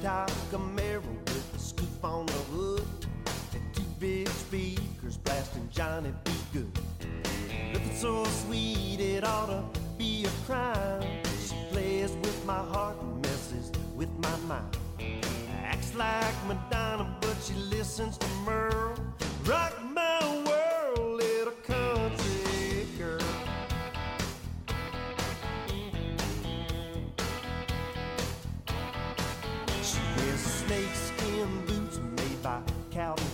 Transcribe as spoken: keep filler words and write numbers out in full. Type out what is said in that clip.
top Camaro with a scoop on the hood, and two big speakers blasting Johnny B. Good. Looking so sweet it ought to be a crime. She plays with my heart and messes with my mind. Acts like Madonna, but she listens to Merle. Rock my world, little country girl. She wears snakeskin boots made by Calvin